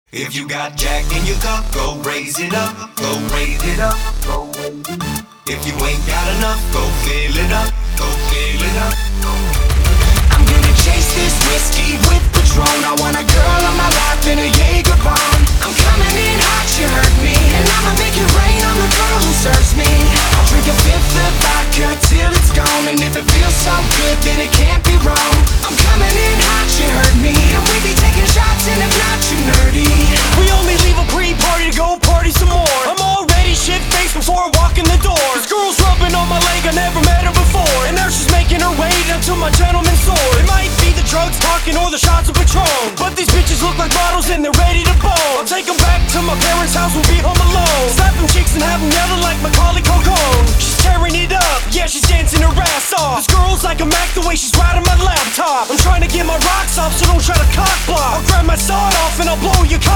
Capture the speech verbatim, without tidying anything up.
If you got Jack in your cup, go raise it up, go raise it up, go raise it up. If you ain't got enough, go fill it up, go fill it up. I'm gonna chase this whiskey with Patron. I want a girl on my lap in a Jaeger bomb. I'm coming in hot, you heard me, and I'ma make it rain on the girl who serves me. I'll drink a fifth of vodka till it's gone, and if it feels so good, then it can't be wrong. I'm coming in hot, you heard me, and we be taking shots, and if not, you nerdy. We only leave a pre-party to go party some more. I'm already shit-faced before I walk in the door. This girl's rubbing on my leg, I never met her before, and now she's making her way down to my gentleman's sword. It might be the drugs talking or the shots of Patron, but these bitches look like bottles and they're ready to bone. I'll take them back to my parents' house, we'll be home alone. Slap them cheeks and have them yelling like Macaulay Culkin. She's tearing it up, yeah, she's dancing her ass off. This girl's like a Mac the way she's riding my laptop. I'm trying to get my rocks off, so don't try to cock block. I'll grab my sawed off and I'll blow your cock